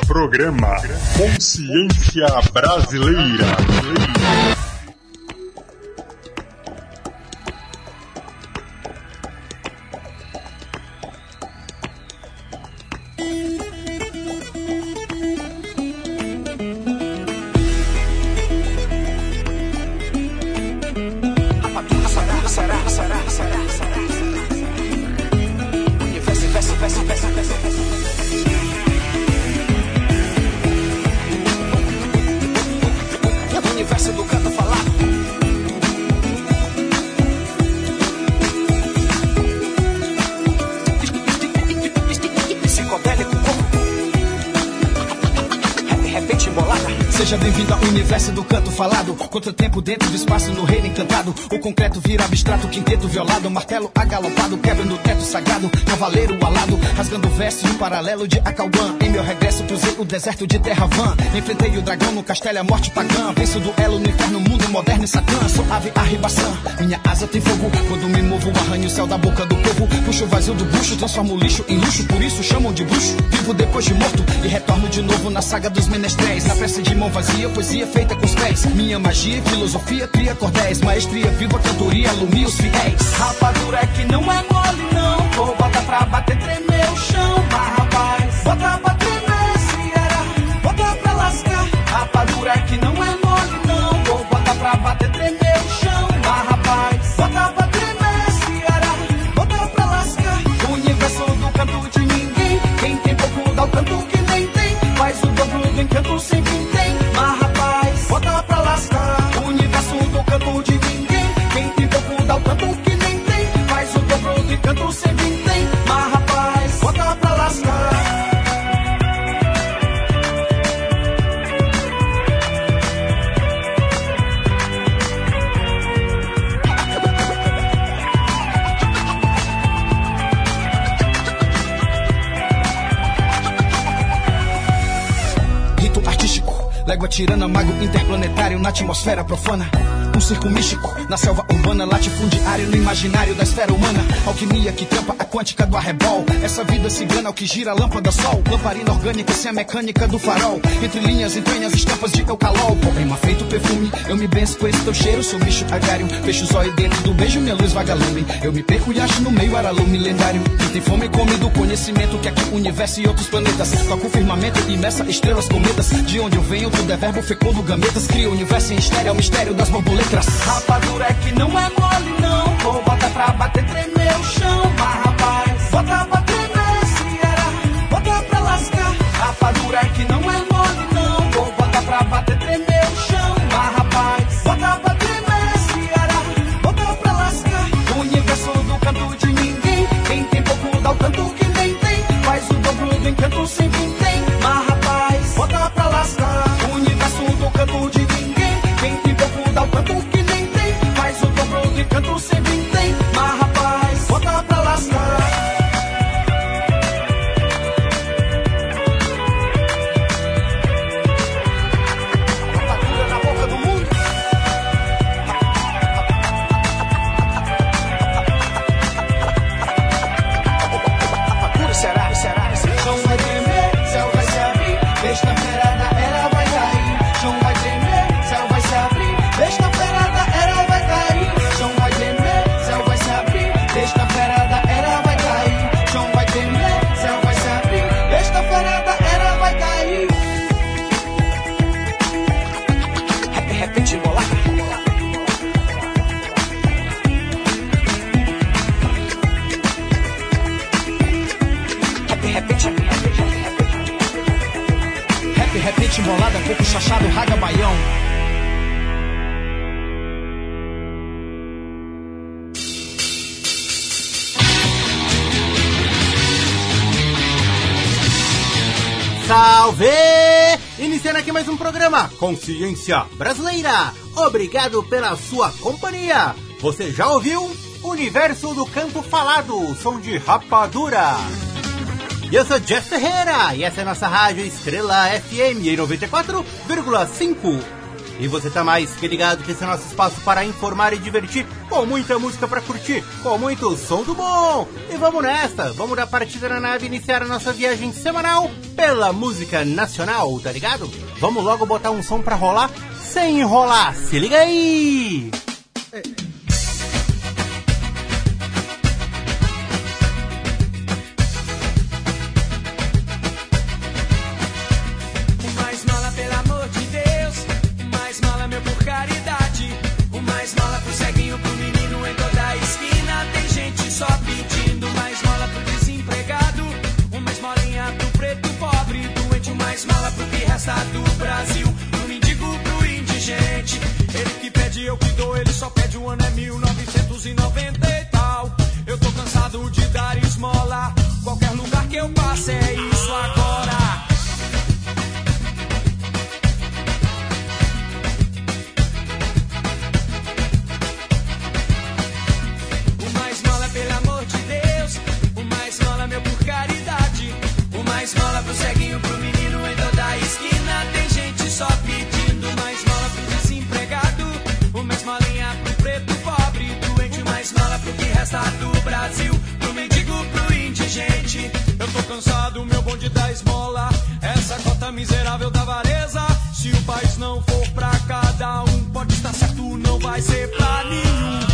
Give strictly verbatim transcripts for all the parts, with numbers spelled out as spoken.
Programa Consciência Brasileira. Seja bem-vindo ao universo do canto falado. Contratempo dentro do espaço no reino encantado. O concreto vira abstrato, quinteto violado. Martelo agalopado, quebrando o teto sagrado. Cavaleiro alado, rasgando verso. Um paralelo de Acauã. Em meu regresso cruzei o deserto de Terravan. Enfrentei o dragão no castelo, a morte pagã. Venço o duelo no inferno, mundo moderno e satã. Sou ave arribaçã, minha asa tem fogo. Quando me movo, arranho o céu da boca do povo. Puxo o vazio do bucho, transformo o lixo em luxo. Por isso chamam de bruxo. Vivo depois de morto e retorno de novo na saga dos menestréis. Na peça de mão vazia, poesia feita com os pés. Minha magia, filosofia, cria cordéis. Maestria viva, cantoria, alumia os fiéis. Rapadura é que não é mole, não. Vou botar pra bater, tremer o chão. Mas rapaz, bota pra tremer, se era, bota pra lascar. Rapadura é que não é mole, não. Vou botar pra bater, tremer o chão. Mas rapaz, bota pra tremer, se era, bota pra lascar. O universo do canto de ninguém. Quem tem pouco dá o canto que nem tem. Faz o dobro do encanto sem fim tem. Mas rapaz, bota pra lascar. O universo do canto de ninguém. Quem tem pouco dá o canto que nem tem. Faz o dobro do encanto sem fim tem. Mas rapaz, bota pra lascar. Rito artístico, légua tirana, mago interplanetário na atmosfera profana. Um circo místico, na selva urbana, latifundiário no imaginário da esfera humana. Alquimia que tampa a quântica do arrebol. Essa vida cigana é o que gira a lâmpada sol. Lamparina orgânica sem a mecânica do farol. Entre linhas, entranhas, estampas de eucalol. Poema feito perfume, eu me benço com esse teu cheiro. Sou bicho agrário, fecho os olhos dentro do beijo, minha luz vagalume. Eu me perco e acho no meio aralume lendário. Quem tem fome come do conhecimento que aqui o universo e outros planetas. Toca o firmamento e meça estrelas, cometas. De onde eu venho, tudo é verbo fecundo, gametas. Cria o universo em estéreo, é o mistério das borboletas. Rapadura é que não é mole, não. Vou botar pra bater, tremer o chão. Mas rapaz, bota pra tremer, se era, bota pra lascar. Rapadura é que não é mole, não. Vou botar pra bater, tremer o chão. Mas rapaz, bota pra tremer, se era, bota pra lascar. O universo do canto de ninguém. Quem tem pouco dá o tanto que nem tem. Faz o dobro do encanto sem fim tem. Mas rapaz, bota pra lascar. O universo do canto de ninguém. Quem tem pouco dá o tanto que nem tem. Faz o dobro do encanto sem fim tem. Mas rapaz, bota pra lascar. Rapadura na boca do mundo. Rapadura será, será, será. Chão vai tremer, céu vai se abrir. Besta-feira da era vai cair. Chão vai tremer, céu vai se abrir. Besta-feira da era vai cair. Chão vai tremer, céu vai se abrir. Besta-feira da era vai cair. Chão vai tremer, céu vai se abrir. Besta-feira da era vai cair. Rap, repente, bolada. Rap, repente, rap, repente, bolada, coco chachado, raga, baião. Salve! Iniciando aqui mais um programa Consciência Brasileira. Obrigado pela sua companhia. Você já ouviu? Universo do Canto Falado, som de Rapadura. E eu sou Jeff Ferreira e essa é a nossa rádio Estrela F M em noventa e quatro vírgula cinco. E você tá mais que ligado que esse é nosso espaço para informar e divertir, com muita música pra curtir, com muito som do bom. E vamos nessa, vamos dar partida na nave e iniciar a nossa viagem semanal pela música nacional, tá ligado? Vamos logo botar um som pra rolar, sem enrolar, se liga aí! É. Do Brasil, do mendigo pro indigente. Ele que pede, eu que dou, ele só pede, o ano é mil novecentos e noventa e tal. Eu tô cansado de dar esmola, qualquer lugar que eu passe é isso agora. Uma esmola, pelo amor de Deus, uma esmola, meu, por caridade. Uma esmola pro ceguinho, pro menino em toda a esquina. Tem gente só pedindo uma esmola pro desempregado, uma esmolinha pro preto pobre, doente, uma esmola pro que resta do Brasil, pro mendigo, pro indigente. Eu tô cansado, meu bonde da esmola, essa cota miserável da avareza. Se o país não for pra cada um, pode estar certo, não vai ser pra nenhum.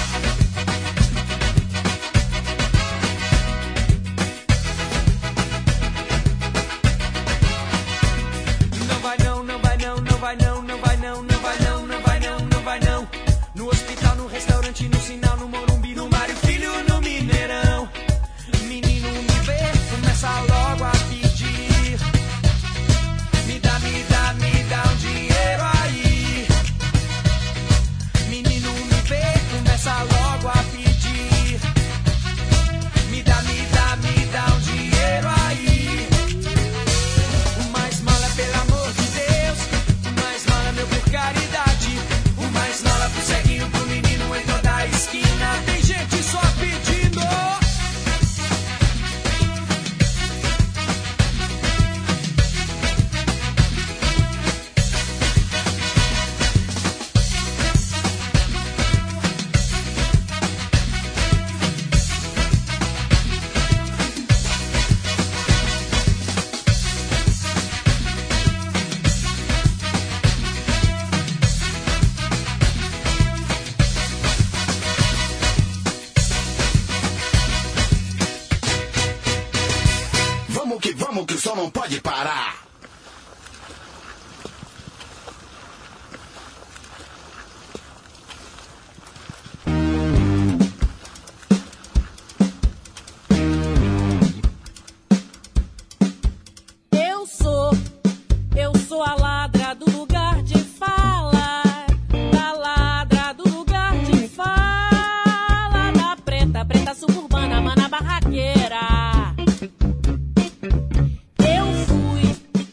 Não vai não, não vai não, não vai não, não vai não, não vai não. No hospital, no restaurante, no sinal, no Morumbi, no Mário Filho, no Mineirão. Menino me vê, começa logo a pedir. Me dá, me dá, me dá um dinheiro aí. Menino me vê, começa logo a pedir. Me dá, me dá, me dá um dinheiro aí. Uma esmola, pelo amor de Deus, meu, por caridade. Uma esmola pro ceguinho, pro menino em toda a esquina. Tem gente só pedindo. Que o som não pode parar. Eu sou, eu sou a ladra do lugar de fala, da ladra do lugar de fala, da preta, preta suburbana, mana barraqueira.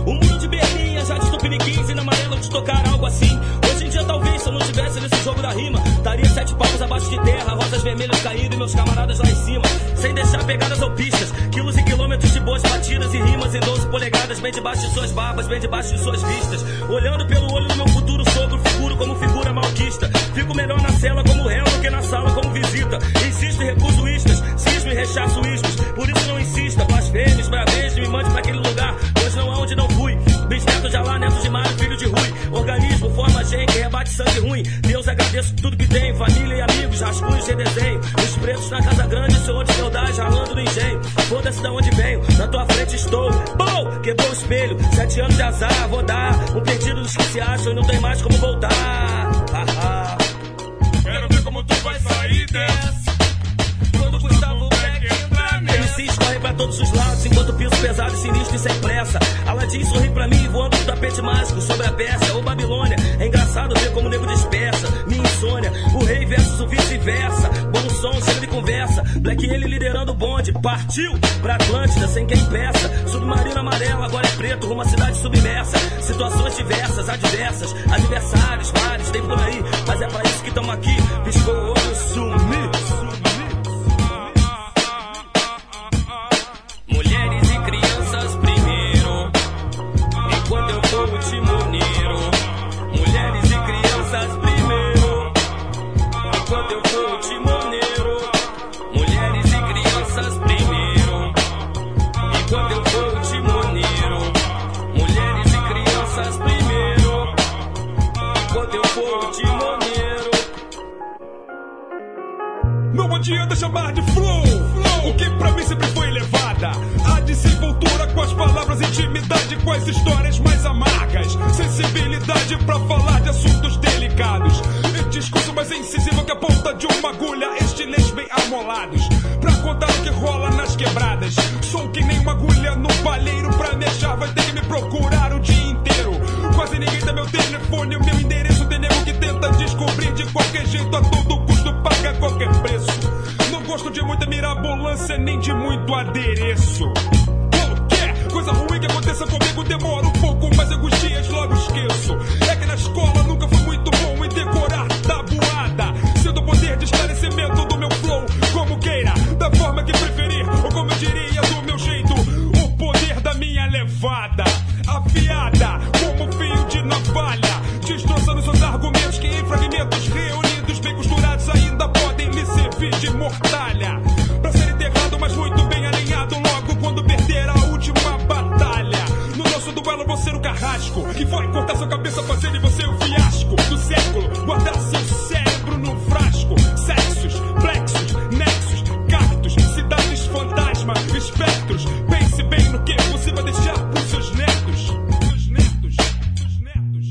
O muro de Berlim, as rádios tupiniquins e na amarela de tocar algo assim. Hoje em dia talvez, se eu não estivesse nesse jogo da rima, estaria sete palmos abaixo de terra, rosas vermelhas caindo e meus camaradas lá em cima, sem deixar pegadas ou pistas, quilos e quilômetros de boas batidas e rimas em doze polegadas, bem debaixo de suas barbas, bem debaixo de suas vistas. Olhando pelo olho do meu futuro sogro, figuro como figura malquista. Fico melhor na cela como réu do que na sala como visita. Insisto e recuso istas, cismo e rechaço ismos. Por isso não insista, blasfêmios, bravejos, me mande pra aquele lugar, pois não há onde não fui. Bisneto de Alá, neto de Mário, filho de Rui. Organismo, forma gente, rebate sangue ruim. Deus, agradeço tudo que tem, família e amigos, rascunhos, redesenho. Os pretos na casa grande, senhor de feudais, ralando no engenho. Foda-se de onde venho, na tua frente estou. Bom, quebrou o espelho, sete anos de azar, vou dar um perdido dos que se acham e não tem mais como voltar. Ah, ah. Quero ver como tu vai sair dessa. Quando Gustavo Beck entra nessa. M Cs correm pra todos os lados, enquanto piso pesado e sinistro e sem pressa. Aladim sorri pra mim, voando no tapete mágico sobre a Pérsia ou Babilônia. É engraçado ver como o nego dispersa minha insônia. O rei versus o vice-versa. Bom som, chega de conversa. Black ele liderando o bonde. Partiu pra Atlântida sem quem peça. Submarino amarelo, agora é preto, rumo à cidade submersa. Situações diversas, adversas. Adversários, vários, tem por aí. Mas é pra isso que tamo aqui. Piscou o olho, sumi. Mulheres e crianças primeiro, enquanto eu for o timoneiro. Mulheres e crianças primeiro, enquanto eu for o timoneiro. Mulheres e crianças primeiro, enquanto eu for o timoneiro. Mulheres e crianças primeiro, enquanto eu for o timoneiro. Não adianta chamar de flow, flow, o que pra mim sempre foi elevada. A desenvoltura com as palavras, intimidade com as histórias mais amargas. Sensibilidade pra falar de assuntos delicados. E discurso mais incisivo que a ponta de uma agulha. Estilês bem amolados pra contar o que rola nas quebradas. Sou que nem uma agulha no palheiro. Pra me achar vai ter que me procurar o dia inteiro. Quase ninguém tem meu telefone, o meu endereço. Tem nego que tenta descobrir de qualquer jeito. A todo custo paga qualquer preço. Não gosto de muita mirabolância, nem de muito adereço. Qualquer coisa ruim que aconteça comigo demora um pouco, mas alguns dias logo esqueço. É que na escola nunca fui muito bom em decorar tabuada. Sinto o poder de esclarecimento do meu flow, como queira, da forma que preferir, ou como eu diria, do meu jeito. O poder da minha levada, afiada como fio de navalha, destroçando seus argumentos que em fragmentos reunidos, bem costurados, ainda podem lhe servir de mortalha. Pra ser enterrado, mas muito bem alinhado logo quando perder a última batalha. No nosso duelo vou ser o carrasco que vai cortar sua cabeça, fazendo em você o fiasco do século. Guardar seu cérebro num frasco. Sexos, plexos, nexos, cactos, cidades fantasma, espectros. Pense bem no que você vai deixar pros seus netos. Seus netos, seus netos.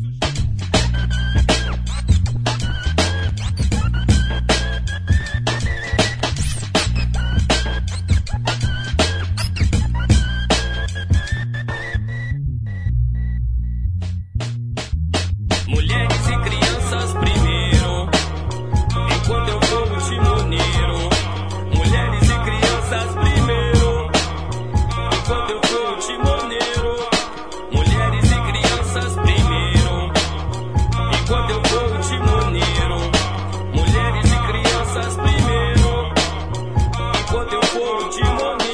Mulheres e crianças primeiro, enquanto eu for o timoneiro. Mulheres e crianças primeiro, enquanto eu for o timoneiro. Mulheres e crianças primeiro, enquanto eu for o timoneiro. Mulheres e crianças primeiro, enquanto eu for o timoneiro.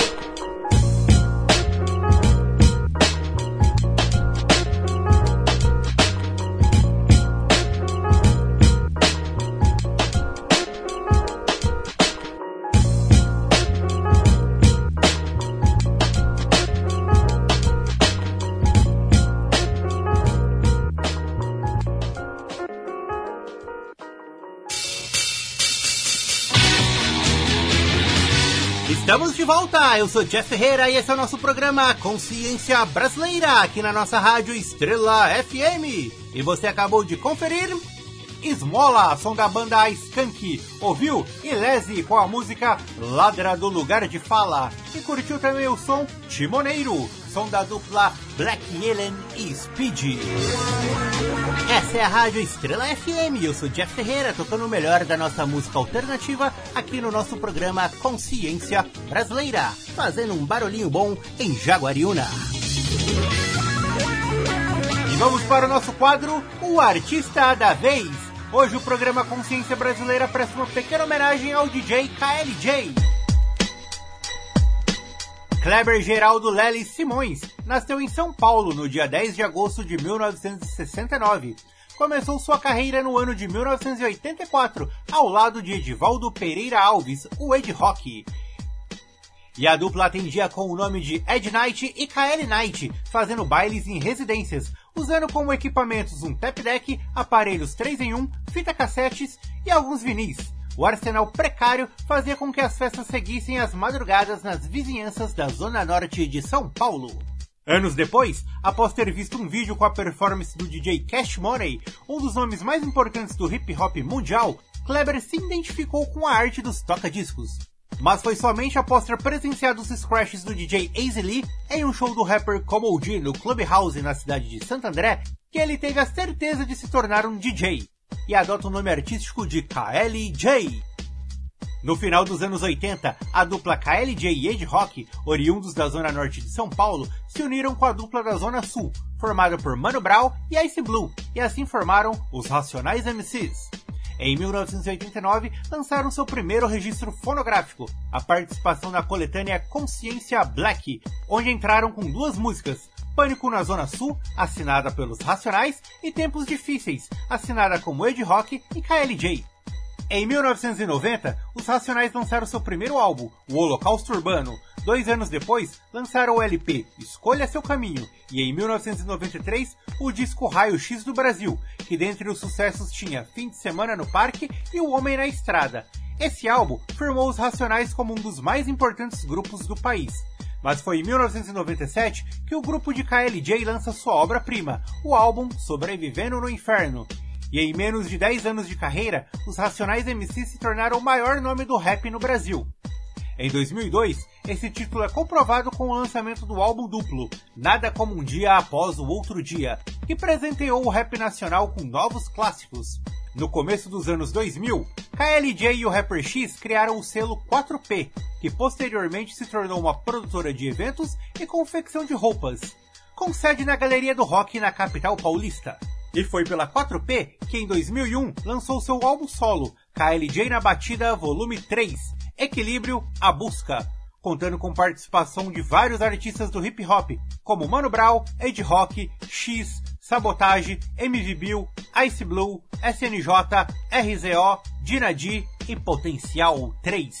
Estamos de volta, eu sou Jeff Ferreira e esse é o nosso programa Consciência Brasileira, aqui na nossa rádio Estrela F M. E você acabou de conferir Esmola, som da banda Skank, ouviu Ilese com a música Ladra do Lugar de Fala, e curtiu também o som Timoneiro, som da dupla Black Alien e Speed. Essa é a Rádio Estrela F M, eu sou Jeff Ferreira, tocando o melhor da nossa música alternativa aqui no nosso programa Consciência Brasileira, fazendo um barulhinho bom em Jaguariúna. E vamos para o nosso quadro, o Artista da Vez. Hoje o programa Consciência Brasileira presta uma pequena homenagem ao D J K L J. Kleber Geraldo Leles Simões nasceu em São Paulo no dia dez de agosto de mil novecentos e sessenta e nove. Começou sua carreira no ano de mil novecentos e oitenta e quatro, ao lado de Edivaldo Pereira Alves, o Ed Rock. E a dupla atendia com o nome de Ed Night e K L Night, fazendo bailes em residências, usando como equipamentos um tap deck, aparelhos três em um, fita cassetes e alguns vinis. O arsenal precário fazia com que as festas seguissem as madrugadas nas vizinhanças da Zona Norte de São Paulo. Anos depois, após ter visto um vídeo com a performance do D J Cash Money, um dos nomes mais importantes do hip hop mundial, Kleber se identificou com a arte dos toca-discos. Mas foi somente após ter presenciado os scratches do D J Easy Lee em um show do rapper Como G no Clubhouse na cidade de Santo André, que ele teve a certeza de se tornar um D J, e adota o nome artístico de K L J. No final dos anos oitenta, a dupla K L J e Ed Rock, oriundos da Zona Norte de São Paulo, se uniram com a dupla da Zona Sul, formada por Mano Brown e Ice Blue, e assim formaram os Racionais M Cs. Em mil novecentos e oitenta e nove, lançaram seu primeiro registro fonográfico, a participação na coletânea Consciência Black, onde entraram com duas músicas, Pânico na Zona Sul, assinada pelos Racionais, e Tempos Difíceis, assinada como Ed Rock e K L J. Em mil novecentos e noventa, os Racionais lançaram seu primeiro álbum, o Holocausto Urbano. Dois anos depois, lançaram o L P Escolha Seu Caminho, e em mil novecentos e noventa e três, o disco Raio X do Brasil, que dentre os sucessos tinha Fim de Semana no Parque e O Homem na Estrada. Esse álbum firmou os Racionais como um dos mais importantes grupos do país. Mas foi em mil novecentos e noventa e sete que o grupo de K L J lança sua obra-prima, o álbum Sobrevivendo no Inferno. E em menos de dez anos de carreira, os Racionais M Cs se tornaram o maior nome do rap no Brasil. Em dois mil e dois, esse título é comprovado com o lançamento do álbum duplo, Nada Como Um Dia Após o Outro Dia, que presenteou o rap nacional com novos clássicos. No começo dos anos dois mil, K L J e o Rapper X criaram o selo quatro P, que posteriormente se tornou uma produtora de eventos e confecção de roupas, com sede na Galeria do Rock na capital paulista. E foi pela quatro P que em dois mil e um lançou seu álbum solo, K L J na Batida Volume três, Equilíbrio, A Busca, contando com participação de vários artistas do hip hop, como Mano Brown, Ed Rock, X, Sabotage, M V Bill, Ice Blue, S N J, R Z O, Dina D e Potencial três.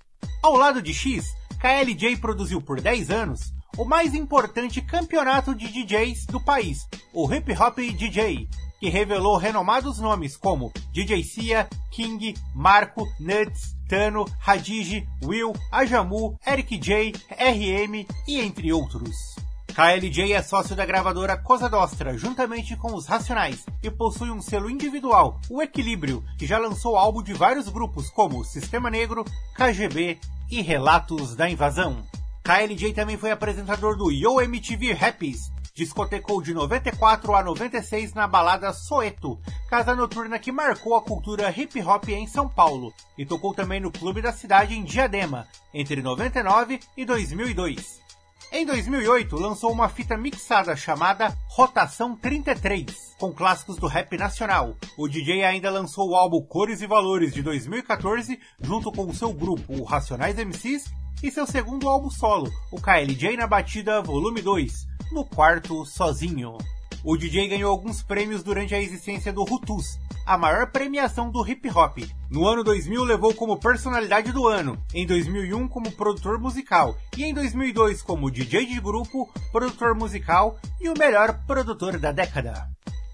Ao lado de X, K L J produziu por dez anos o mais importante campeonato de D Js do país, o Hip Hop D J, que revelou renomados nomes como D J Cia, King, Marco, Nuts, Tano, Hadid, Will, Ajamu, Eric J, R M e entre outros. K L J é sócio da gravadora Cosa Nostra, juntamente com os Racionais, e possui um selo individual, o Equilíbrio, que já lançou álbum de vários grupos como Sistema Negro, K G B e Relatos da Invasão. K L J também foi apresentador do Yo M T V Raps, discotecou de noventa e quatro a noventa e seis na balada Soeto, casa noturna que marcou a cultura hip hop em São Paulo, e tocou também no Clube da Cidade em Diadema, entre noventa e nove e dois mil e dois. Em dois mil e oito, lançou uma fita mixada chamada Rotação trinta e três, com clássicos do rap nacional. O D J ainda lançou o álbum Cores e Valores de dois mil e quatorze, junto com o seu grupo, o Racionais M Cs, e seu segundo álbum solo, o K L J na Batida Volume dois, no quarto sozinho. O D J ganhou alguns prêmios durante a existência do Rutus, a maior premiação do hip hop. No ano dois mil levou como personalidade do ano, em dois mil e um como produtor musical e em dois mil e dois como D J de grupo, produtor musical e o melhor produtor da década.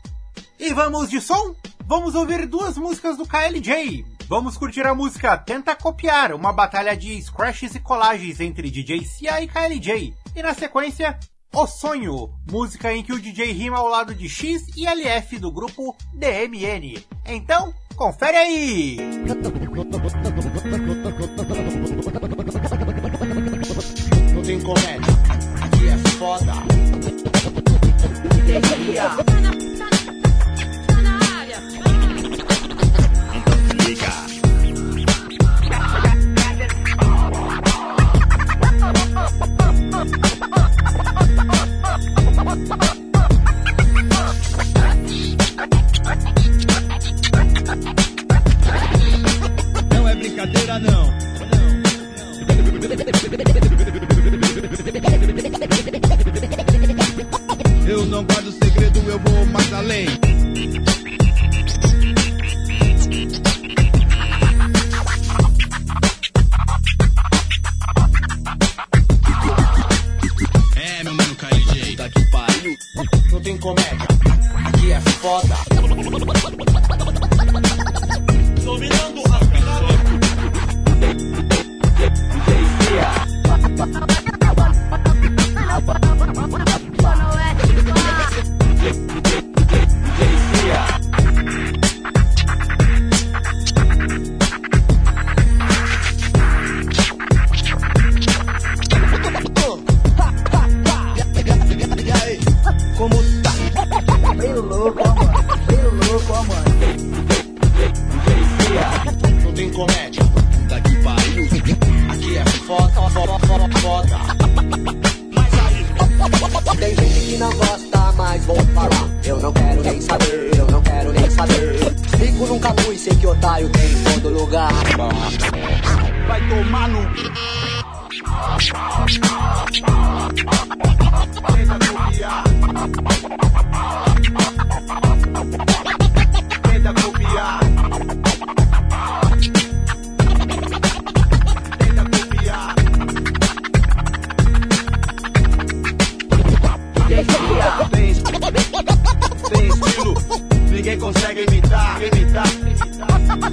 E vamos de som? Vamos ouvir duas músicas do K L J. Vamos curtir a música Tenta Copiar, uma batalha de scratches e colagens entre D J Cia e K L J. E na sequência, O Sonho, música em que o D J rima ao lado de X e L F do grupo D M N. Então, confere aí! Não tem comédia, aqui é foda. Não é brincadeira, não. Eu não guardo segredo, eu vou mais além. É, meu mano K L J, tá que pariu. Não tem comédia, aqui é foda. Dominando as canções. Como tá? Bem louco, ó, mano. Bem louco, ó, mano. Não tem comédia, Tá que pariu. aqui é foda, foda, foda, foda. Mas aí, Tem gente que não gosta, mas vou falar. Eu não quero nem saber, eu não quero nem saber. Rico nunca fui, sei que otário tem em todo lugar. Vai tomar no... Tenta copiar. Tenta copiar. Tenta copiar. Tem, tem estilo, ninguém consegue imitar, imitar, imitar.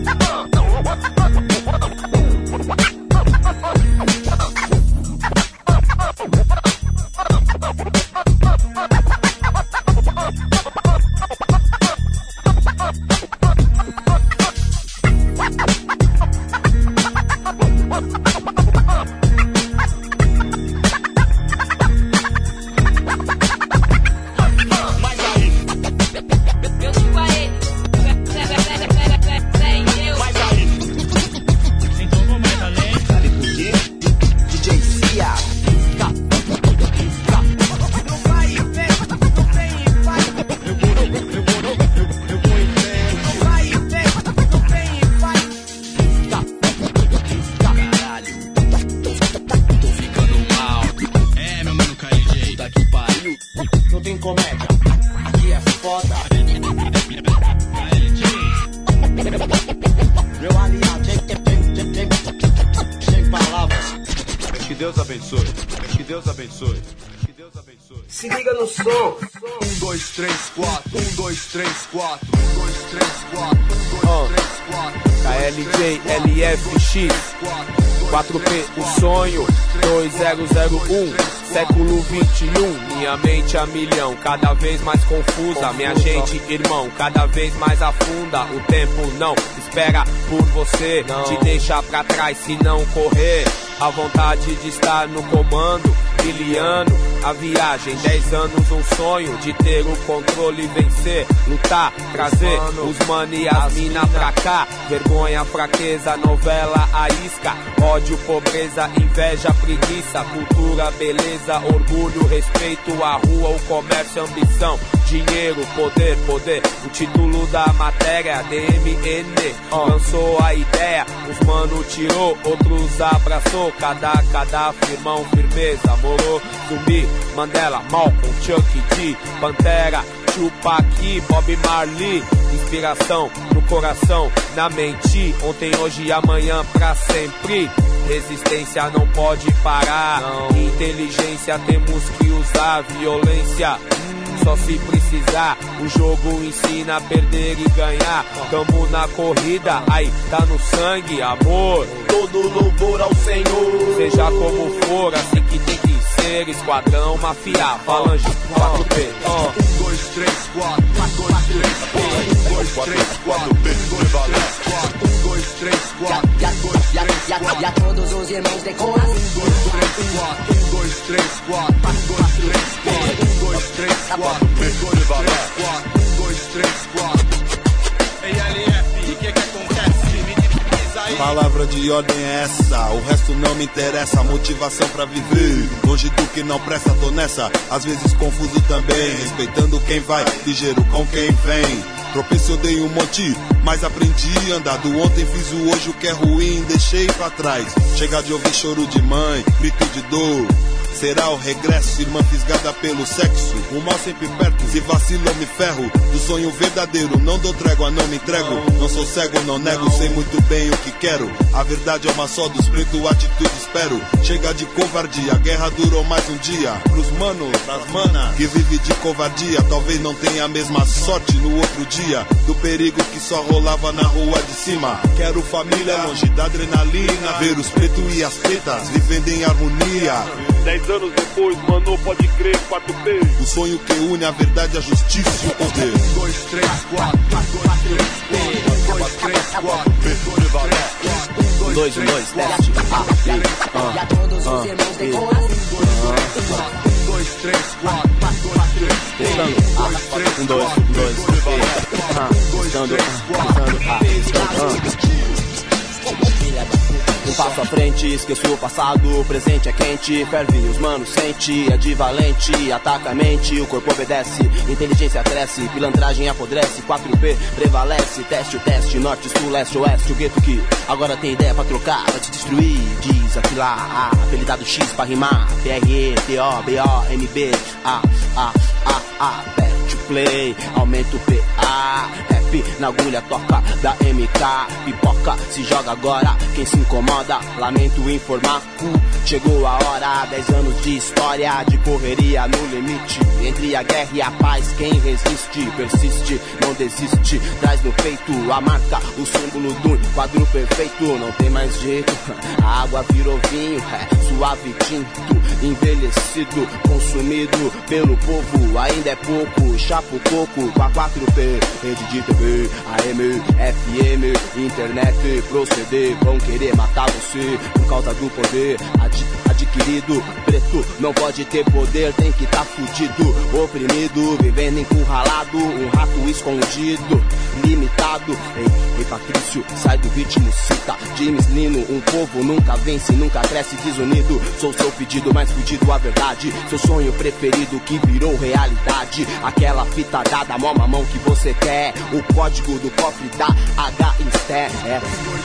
mas aí, Eu sigo a ele. Sem eu. mas aí. Então vou mais além. Sabe por quê? D J Cia. Não vai em frente, não vem e vai. Eu vou, eu vou, eu vou, eu vou em frente. Não vai em frente, não vem e vai. Caralho, tô ficando mal. É, meu mano K L J, tá que pariu. Não tem comédia, aqui é foda. K L J, Meu aliado, sem, sem, sem, sem, sem palavras. Que Deus abençoe. Que Deus abençoe. Que Deus abençoe. Se liga no som. Um, dois, três, quatro. Um, dois, três, quatro. Um, dois, três, quatro. Um, dois, três, quatro. K L J L F X quatro P, o sonho dois zero zero um, século vinte e um. Minha mente a milhão, cada vez mais confusa. Minha gente, irmão, cada vez mais afunda. O tempo não espera por você, te deixa pra trás se não correr. A vontade de estar no comando, brilhando a viagem, dez anos um sonho de ter o controle e vencer, lutar, trazer os mano e as mina pra cá. Vergonha, fraqueza, novela, a isca, ódio, pobreza, inveja, preguiça, cultura, beleza, orgulho, respeito, a rua, o comércio, ambição, dinheiro, poder, poder, o título da matéria, D M N, lançou a ideia, os mano tirou, outros abraçou, cada, cada firmão, firmeza, morou, zumbi, Mandela, Malcolm, Chuck D, Pantera, Tupac, Bob Marley, inspiração no coração, na mente, ontem, hoje e amanhã pra sempre. Resistência não pode parar, não. Inteligência temos que usar, violência só se precisar. O jogo ensina a perder e ganhar. Tamo na corrida, aí tá no sangue, amor. Todo louvor ao Senhor. Seja como for, assim que tem que ser. Esquadrão, mafia, falange, quatro P. Um, dois, três, quatro. Um, dois, três, quatro. Um, dois, três, quatro. Um, dois, três, quatro. Um, dois, três, quatro. E a, e a, e a, e a todos os irmãos de cor. Um, dois, três, quatro. Um, dois, três, quatro. Um, dois, três, quatro. Um, dois, três, quatro. Um, dois, três, quatro. Um, dois, três, quatro. Ei, L F, o que que acontece? Me diz aí. Palavra de ordem é essa, o resto não me interessa. Motivação pra viver, longe do que não presta, tô nessa. Às vezes confuso também, respeitando quem vai, ligeiro com quem vem. Propício eu dei um monte, mas aprendi a andar. Do ontem fiz o hoje, o que é ruim deixei pra trás. Chega de ouvir choro de mãe, grito de dor. Será o regresso, irmã fisgada pelo sexo. O mal sempre perto, se vacilo eu me ferro. Do sonho verdadeiro, não dou trégua, não me entrego. Não sou cego, não nego, sei muito bem o que quero. A verdade é uma só, dos pretos atitude espero. Chega de covardia, a guerra durou mais um dia. Pros manos, pras manas, que vive de covardia, talvez não tenha a mesma sorte no outro dia. Do perigo que só rolava na rua de cima. Quero família longe da adrenalina, ver os pretos e as pretas vivendo em harmonia. Dez anos depois, mano, pode crer, quatro P. O sonho que une a verdade, a justiça e o poder. Um, dois, três, quatro, quatro, P. Um, dois, três, quatro, P. Um, dois, um, dois, teste. E a todos os irmãos de cor. Um, dois, três, quatro, quatro, P. Um, dois, um, dois, testando. Um passo à frente, esqueço o passado, o presente é quente, ferve, os manos sente, é de valente, ataca a mente, o corpo obedece, inteligência cresce, pilantragem apodrece, quatro P prevalece, teste o teste, norte, sul, leste, oeste, o gueto que agora tem ideia pra trocar, vai te destruir, diz aqui lá, A, apelidado X pra rimar, P R E, T O, B O, M B, A, A, A, A, aperte o play, aumenta o P A, rap na agulha toca da M K, pipoca, se joga agora, quem se incomoda, lamento informar, uh, chegou a hora, dez anos de história, de correria no limite, entre a guerra e a paz, quem resiste, persiste, não desiste, traz no peito a marca, o símbolo do quadro perfeito, não tem mais jeito, a água virou vinho, é suave tinto, envelhecido, consumido pelo povo, ainda é pouco, chapa o coco, com a quatro P, rede de T V, A M, F M, internet, proceder, vão querer matar você por causa do poder ad, adquirido, preto não pode ter poder, tem que tá fudido, oprimido, vivendo encurralado, um rato escondido, limitado, ei, ei Patrício, sai do ritmo, cita, James Nino, um povo nunca vence, nunca cresce desunido, sou seu pedido mais fudido, a verdade, seu sonho preferido que virou realidade, aquela fita dada, mó mamão que você quer, o código do cofre da H Inster, é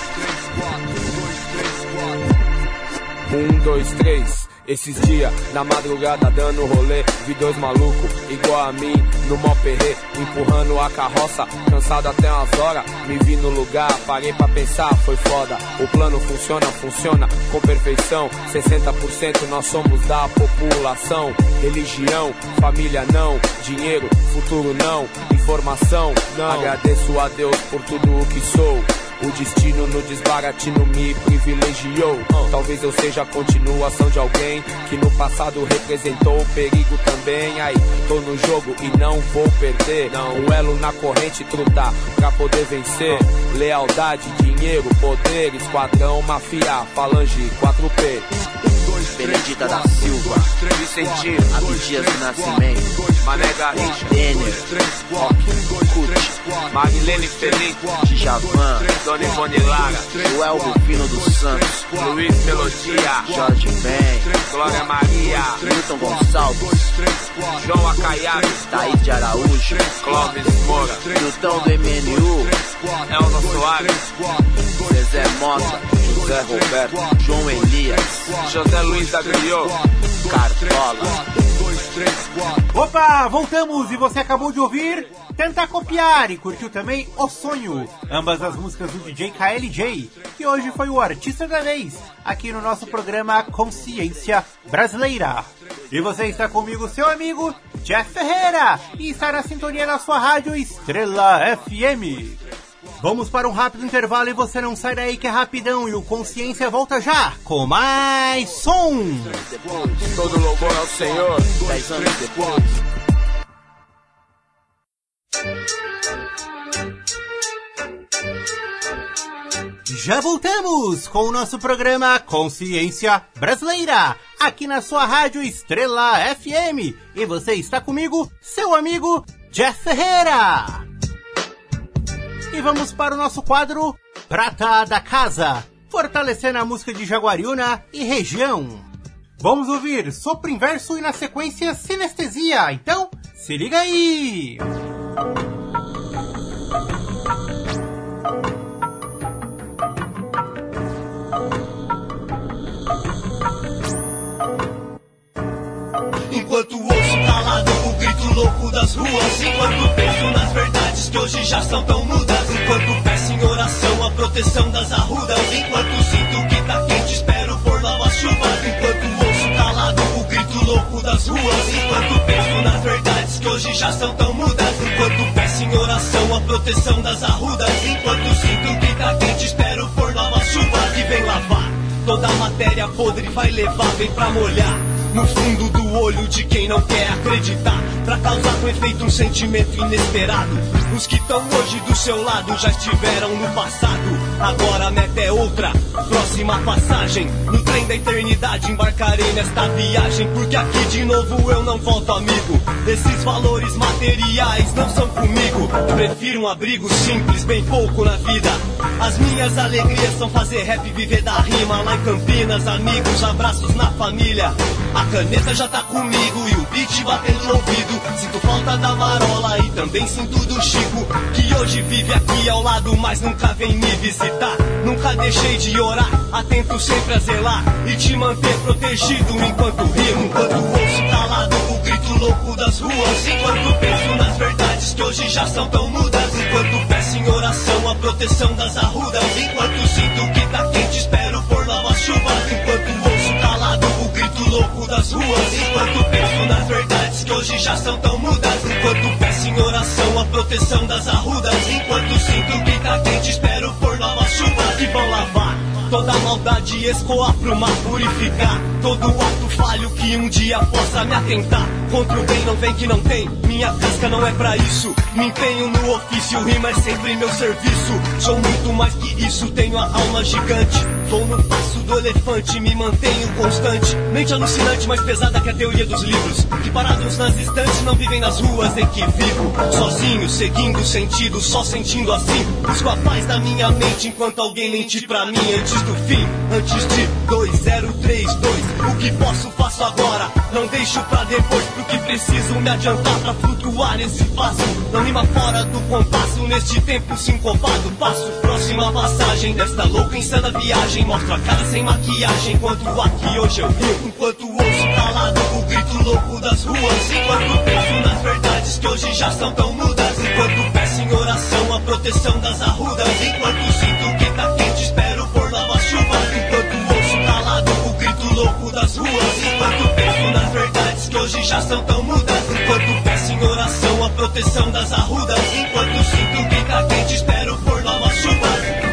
um, dois, três. Esses dias, na madrugada dando rolê, vi dois malucos, igual a mim, no mó perrê, empurrando a carroça, cansado até umas horas, me vi no lugar, parei pra pensar, foi foda, o plano funciona, funciona com perfeição, sessenta por cento nós somos da população, religião, família não, dinheiro, futuro não, informação não, agradeço a Deus por tudo o que sou. O destino no desbaratino me privilegiou. Talvez eu seja a continuação de alguém que no passado representou o perigo também. Aí, tô no jogo e não vou perder. Um elo na corrente trutar pra poder vencer. Lealdade, dinheiro, poder, esquadrão, mafia, falange, quatro P. Benedita da Silva, Vicentino, Abdias do Nascimento, Mané Garrincha, Denner, Rock, Cut, Marilene Felipe, Djavan, Dona Ivone Lara, Joel Rufino dos Santos, Luiz Melodia, Jorge Ben, Glória Maria, Milton Gonçalves, João Acaiaga, Thaís de Araújo, Clóvis Moura, Milton do M N U, Elza Soares, Zezé Mota, José Roberto, João Elias, José Luiz da Griot, Cartola. Opa, voltamos e você acabou de ouvir Tentar Copiar e curtiu também O Sonho, ambas as músicas do D J K L J, que hoje foi o artista da vez, aqui no nosso programa Consciência Brasileira. E você está comigo, seu amigo Jeff Ferreira, e está na sintonia da sua rádio Estrela F M. Vamos para um rápido intervalo e você não sai daí que é rapidão e o Consciência volta já com mais som. Todo louvor ao Senhor, dez anos depois. Já voltamos com o nosso programa Consciência Brasileira, aqui na sua rádio Estrela F M. E você está comigo, seu amigo Jeff Ferreira. E vamos para o nosso quadro Prata da Casa, fortalecendo a música de Jaguariúna e região. Vamos ouvir Sopro Inverso e na sequência Sinestesia, então se liga aí! Enquanto ouço calado o grito louco das ruas, enquanto penso nas verdades que hoje já são tão mudas, enquanto peço em oração a proteção das arrudas, enquanto sinto que tá quente, espero por novas chuvas, enquanto ouço calado o grito louco das ruas, enquanto penso nas verdades que hoje já são tão mudas, enquanto peço em oração a proteção das arrudas, enquanto sinto que tá quente, espero por novas chuvas que vem lavar toda a matéria podre, vai levar, vem pra molhar no fundo do olho de quem não quer acreditar, pra causar com efeito um sentimento inesperado. Os que estão hoje do seu lado já estiveram no passado, agora a meta é outra, próxima passagem. No trem da eternidade embarcarei nesta viagem, porque aqui de novo eu não volto, amigo. Esses valores materiais não são comigo, prefiro um abrigo simples, bem pouco na vida. As minhas alegrias são fazer rap e viver da rima. Lá em Campinas, amigos, abraços na família. A caneta já tá comigo e o beat batendo no ouvido. Sinto falta da Marola e também sinto do Chico, que hoje vive aqui ao lado, mas nunca vem me visitar. Nunca deixei de orar, atento sempre a zelar e te manter protegido enquanto rimo. Enquanto ouço calado o grito louco das ruas, enquanto penso nas verdades que hoje já são tão mudas, enquanto peço em oração a proteção das arrudas, enquanto sinto que tá quente, espero por novas chuvas, enquanto ouço calado o grito louco das ruas, enquanto penso nas verdades que hoje já são tão mudas, enquanto peço em oração a proteção das arrudas, enquanto sinto que tá quente, espero por novas chuvas que vão lavar toda a maldade, escoar pro mar, purificar todo ato falho que um dia possa me atentar. Contra o bem não vem que não tem, minha casca não é pra isso. Me empenho no ofício, rima é sempre meu serviço. Sou muito mais que isso, tenho a alma gigante. Vou no passo do elefante, me mantenho constante. Mente alucinante, mais pesada que a teoria dos livros, que parados nas estantes não vivem nas ruas em que vivo. Sozinho, seguindo sentido, só sentindo assim. Busco a paz da minha mente enquanto alguém mente pra mim antes do fim, antes de dois zero três dois. O que posso, faço agora, não deixo pra depois, porque preciso me adiantar pra flutuar nesse passo. Não rima fora do compasso, neste tempo sincopado. Passo próxima passagem desta louca insana viagem. Mostro a cara sem maquiagem, enquanto aqui hoje eu rio. Enquanto ouço calado o grito louco das ruas, enquanto penso nas verdades que hoje já são tão mudas, enquanto peço em oração a proteção das arrudas, enquanto sinto que tá quente, espero por novas chuvas, enquanto ouço calado o grito louco das ruas, enquanto penso nas verdades que hoje já são tão mudas, enquanto peço em oração a proteção das arrudas, enquanto sinto que tá quente, espero por novas chuvas.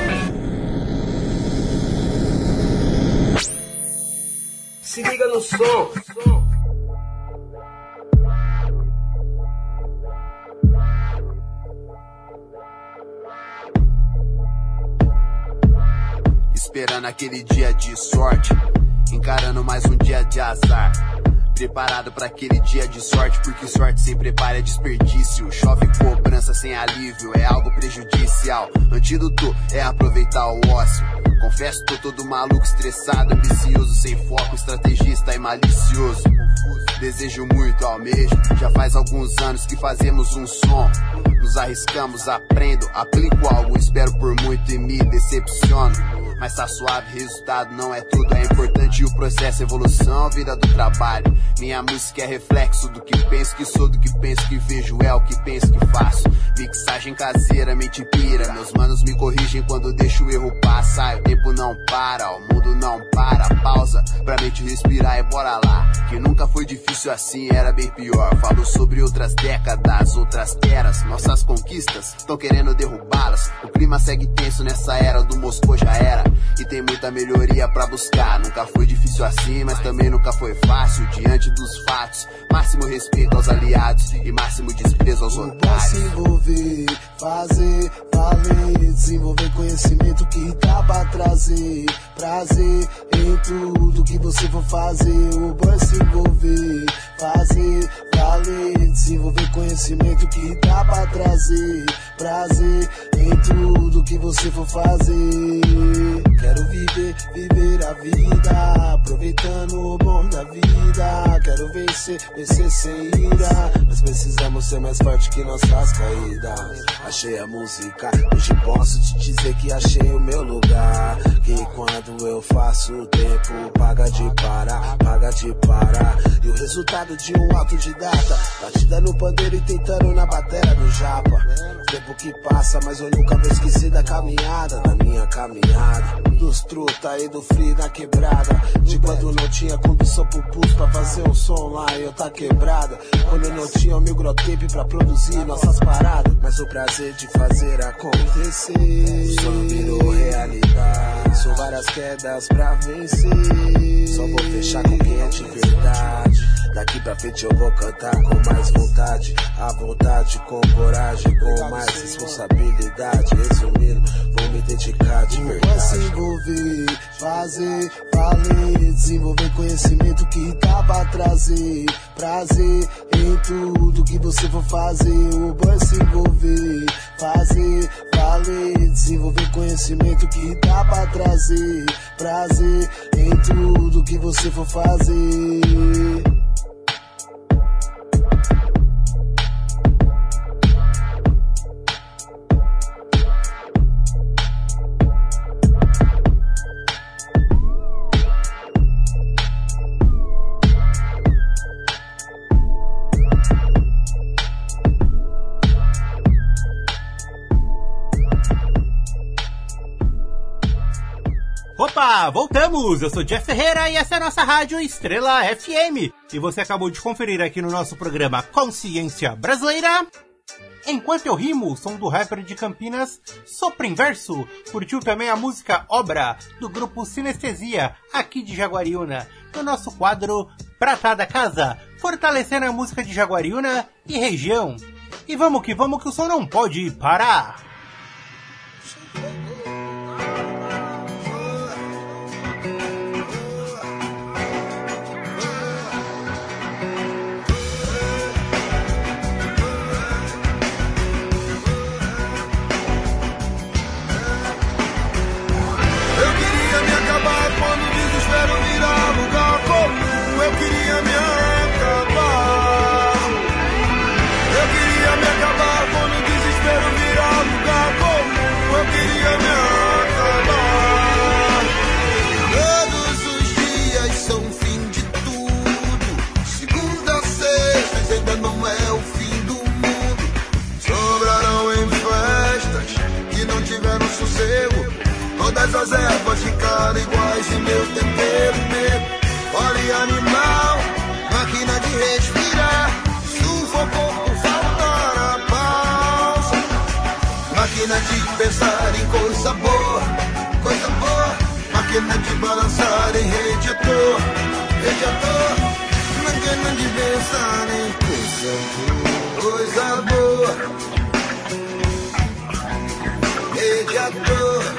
Se liga no som. Esperando aquele dia de sorte, encarando mais um dia de azar. Preparado pra aquele dia de sorte, porque sorte sem preparo é desperdício. Chove cobrança sem alívio, é algo prejudicial. Antídoto é aproveitar o ócio. Confesso, tô todo maluco, estressado, ambicioso, sem foco, estrategista e malicioso. Desejo muito, almejo, já faz alguns anos que fazemos um som. Nos arriscamos, aprendo, aplico algo, espero por muito e me decepciono. Mas tá suave, resultado não é tudo, é importante o processo, evolução, vida do trabalho. Minha música é reflexo do que penso que sou, do que penso que vejo, é o que penso que faço. Mixagem caseira, mente pira, meus manos me corrigem quando deixo o erro passar. O tempo não para, o mundo não para, pausa pra mente respirar e bora lá. Que nunca foi difícil assim, era bem pior. Falo sobre outras décadas, outras eras, nossas conquistas, tão querendo derrubá-las. O clima segue tenso nessa era, do Moscou já era. E tem muita melhoria pra buscar. Nunca foi difícil assim, mas também nunca foi fácil. Diante dos fatos, máximo respeito aos aliados e máximo desprezo aos otários. desenvolver, fazer valer, desenvolver conhecimento que dá pra trazer prazer em tudo que você for fazer. O bom é se envolver, fazer valer, desenvolver conhecimento que dá pra trazer prazer em tudo que você for fazer. Quero viver, viver a vida, aproveitando o bom da vida. Quero vencer, vencer sem ira. Nós precisamos ser mais forte que nossas caídas. Achei a música, hoje posso te dizer que achei o meu lugar. Que quando eu faço o tempo, paga de parar, paga de parar. E o resultado de um autodidata, batida no pandeiro e tentando na bateria do japa. Tempo que passa, mas eu nunca vou esquecer da caminhada, da minha caminhada. Dos truta e do free na quebrada. De quando não tinha condição pro pulso pra fazer um som lá e eu tá quebrada. Quando não tinha o microtape pra produzir nossas paradas. Mas o prazer de fazer acontecer, o sonho virou realidade. São várias quedas pra vencer. Só vou fechar com quem é de verdade. Daqui pra frente eu vou cantar com mais vontade. À vontade, com coragem, com mais responsabilidade. Resumindo, vou me dedicar de verdade. Vai se envolver, fazer valer, desenvolver conhecimento que dá pra trazer prazer em tudo que você for fazer. O bom é se envolver, fazer valer, desenvolver conhecimento que dá pra trazer prazer em tudo que você for fazer. Opa, voltamos! Eu sou Jeff Ferreira e essa é a nossa rádio Estrela F M. E você acabou de conferir aqui no nosso programa Consciência Brasileira. Enquanto eu rimo, o som do rapper de Campinas, Sopro Inverso. Curtiu também a música Obra, do grupo Sinestesia, aqui de Jaguariúna, no nosso quadro Prata da Casa, fortalecendo a música de Jaguariúna e região. E vamos que vamos que o som não pode parar! Todas as ervas ficaram iguais e meu tempero medo. Olhe animal, máquina de respirar, sufocou por faltar a pausa. Máquina de pensar em coisa boa, coisa boa. Máquina de balançar em radiator, radiator. Máquina de pensar em coisa boa, coisa boa. Radiator.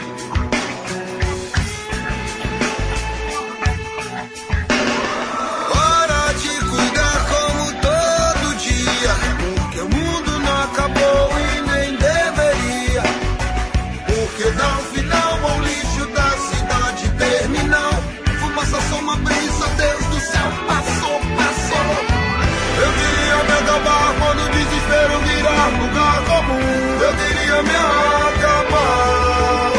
Lugar comum, eu queria me acabar.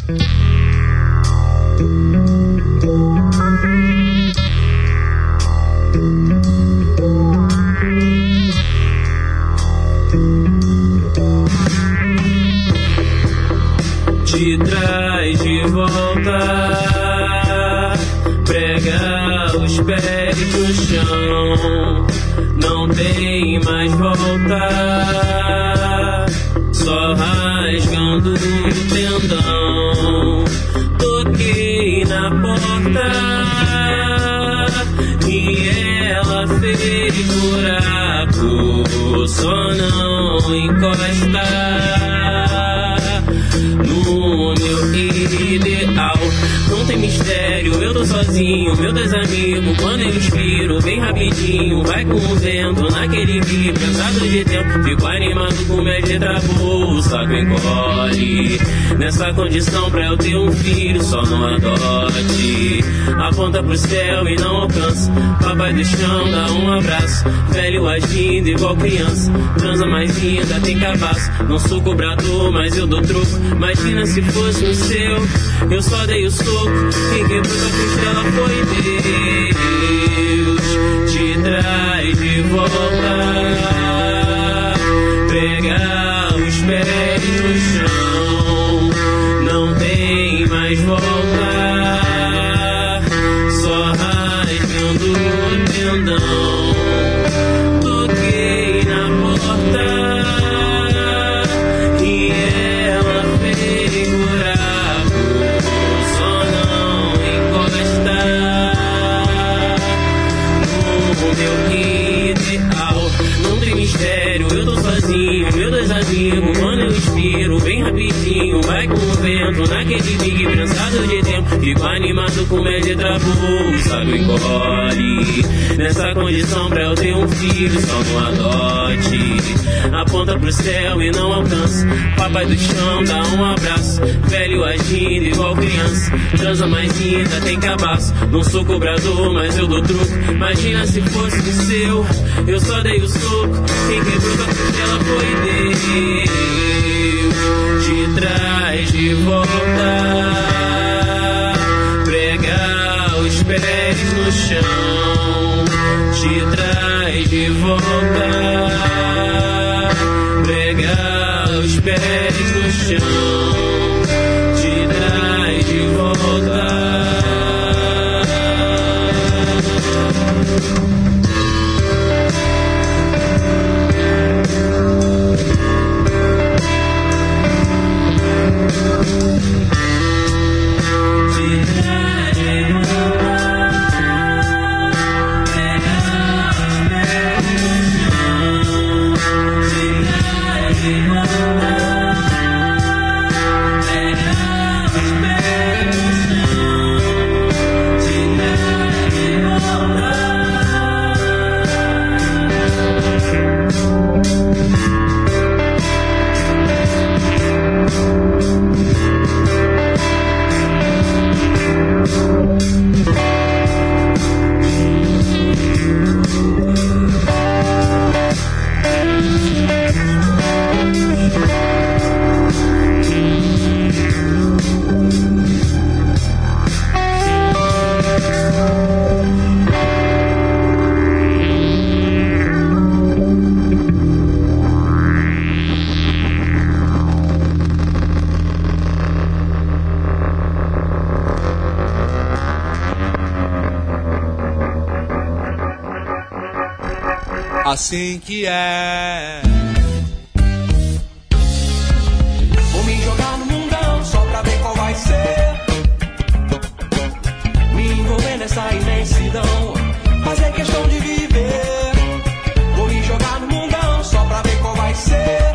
Te traz de volta, prega os pés no chão, não tem mais volta, só rasgando o tendão. Toquei na porta e ela fez buraco, só não encosta no meu ideal. Não tem mistério, eu tô sozinho, meu desamigo. Quando eu inspiro, bem rapidinho, vai com o vento naquele rio cansado de tempo. Fico animado com média travou, o saco encolhe. Nessa condição pra eu ter um filho, só não adote. Aponta pro céu e não alcança, papai do chão dá um abraço. Velho agindo igual criança, transa mais linda, tem cabaço. Não sou cobrador, mas eu dou troco. Imagina se fosse o seu, eu só dei o soco. Quem quebrou a costela foi Deus. Te traz de volta, pega os pés no chão, não tem mais volta, só rasgando o tendão. Toquei na porta e ela fez buraco, só não encosta no meu ideal. Não tem mistério, eu tô sozinho, meu desafio. Quando eu inspiro, bem rapidinho, vai com o vento naquele big prensado de tempo. Fico animado com média travou, sabe, encolhe. Nessa condição pra eu ter um filho, só não adote. Aponta pro céu e não alcança, papai do chão dá um abraço. Velho agindo igual criança, transa mais linda, tem cabaço. Não sou cobrador, mas eu dou truco. Imagina se fosse o seu, eu só dei o soco. Quem quebrou a costela foi Deus. Te traz de volta, prega os pés no chão. Te traz de volta, prega os pés no chão. Te traz de volta. Assim que é. Vou me jogar no mundão só pra ver qual vai ser. Me envolver nessa imensidão, fazer questão de viver. Vou me jogar no mundão só pra ver qual vai ser.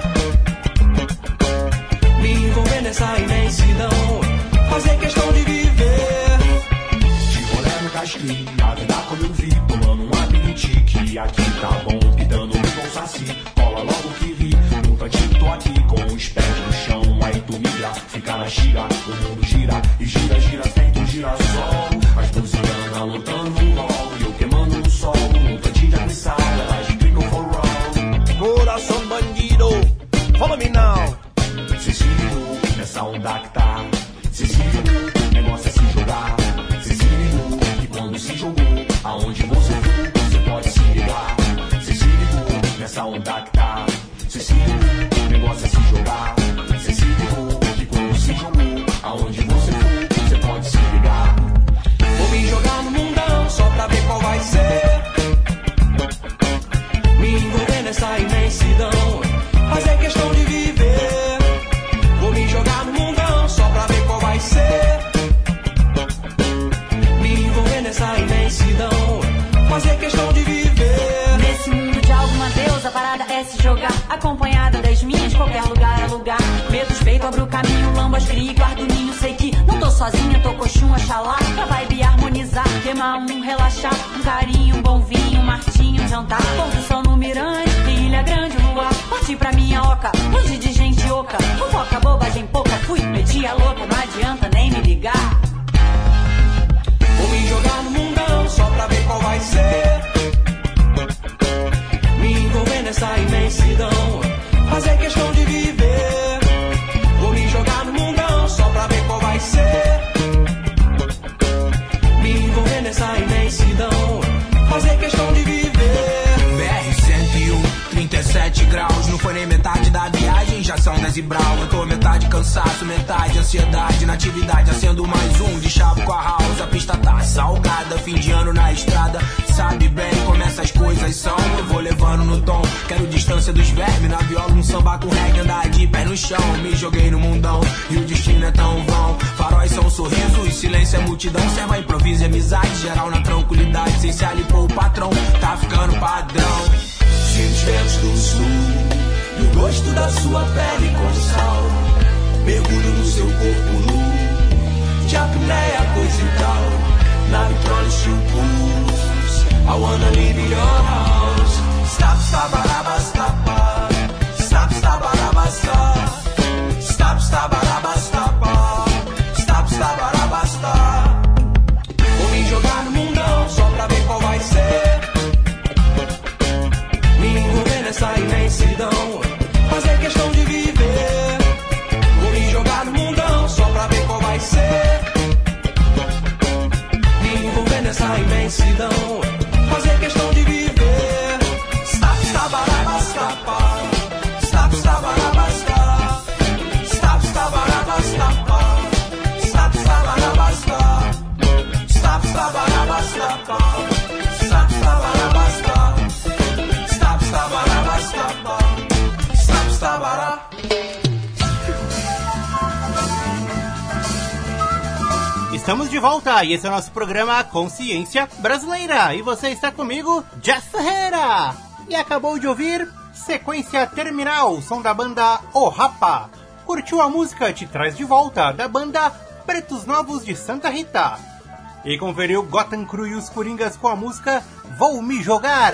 Me envolver nessa imensidão, fazer questão de viver. De rolê no casquinho, a vida como eu vi, tomando um abintique. Aqui tá bom, pitando um bom saci. Cola logo que ri, no cantinho tô aqui com os pés no chão. Aí tu migra, fica na gira, o mundo gira e gira, gira feito um girassol. As buzianas lutando no rol e eu queimando no sol. Um cantinho de agressada, elas brigam for roll. Coração bandido, follow me now. Cê se ligou nessa onda que tá. Cê se ligou, o negócio é se jogar. Cê se ligou, que quando se jogou, aonde você for, você pode se ligar. Cê se ligou, nessa onda que tá. Cê se ligou, o negócio é se jogar. Cê se ligou, que quando se jogou, aonde você for, você pode se ligar. Vou me jogar no mundão só pra ver qual vai ser. Me envolver nessa imensidão, fazer questão de viver. Vou me jogar no mundão só pra ver qual vai ser. Me envolver nessa imensidão, fazer questão de viver. Nesse mundo de alguma deusa, a parada é se jogar. Acompanhada das minhas, qualquer lugar é lugar. Medo, peito, abro o caminho, lambo as cria, guardo o ninho. Sei que não tô sozinha, tô coxum, axalá. Pra vibe harmonizar, queimar um, relaxar. Um carinho, um bom vinho, um martinho, um jantar. Construção no mirante, ilha grande, luar. Parti pra minha oca, longe de gente oca. Fofoca, bobagem pouca, fui, meti a louca. Não adianta nem me ligar. Vou me jogar no mundão só pra ver qual vai ser. Me envolver nessa imensidão, fazer questão de viver. Vou me jogar no mundão só pra ver qual vai ser. Me envolver nessa imensidão, fazer questão de viver. B R cento e um, trinta e sete graus. Não foi nem metade da viagem, já são dez e brau. Eu tô metade cansaço, metade ansiedade. Na atividade, acendo mais um de chave com a house. A pista tá salgada, fim de ano na estrada. Sabe bem como essas coisas são. Eu vou levando no tom, quero distância dos vermes. Na viola, um samba com reggae, andar de pé no chão. Me joguei no mundão e o destino é tão vão. Faróis são sorrisos, silêncio é multidão. Serva improviso e amizade, geral na tranquilidade. Sem se alipou o patrão, tá ficando padrão. Sinto os ventos do sul e o gosto da sua pele com sal. Mergulho no seu corpo nu, de apneia, coisa e tal. Na vitrola estilo pulse, I wanna live in your house. Stop, stop, baraba, stop. Stop, stop, baraba, stop. Stop, stop, baraba, stop. Stop, stop, baraba, stop. Vou me jogar no mundão só pra ver qual vai ser. Me envolver nessa imensidão, fazer questão de viver. Vou me jogar no mundão só pra ver qual vai ser. Me envolver nessa imensidão, fazer questão de viver. Stop, stop, baraba, stop. Stop, stop, baraba, stop. Stop, stop, baraba, stop. Stop, stop, baraba, stop. Stop, stop, baraba, stop. Stop, stop, baraba, stop. Stop, stop, baraba, stop. Stop, stop, baraba. Estamos de volta e esse é o nosso programa Consciência Brasileira. E você está comigo, Jeff Ferreira. E acabou de ouvir Sequência Terminal, som da banda O Rapa. Curtiu a música Te Traz de Volta, da banda Pretos Novos de Santa Rita. E conferiu Gotham Cru e os Coringas com a música Vou Me Jogar.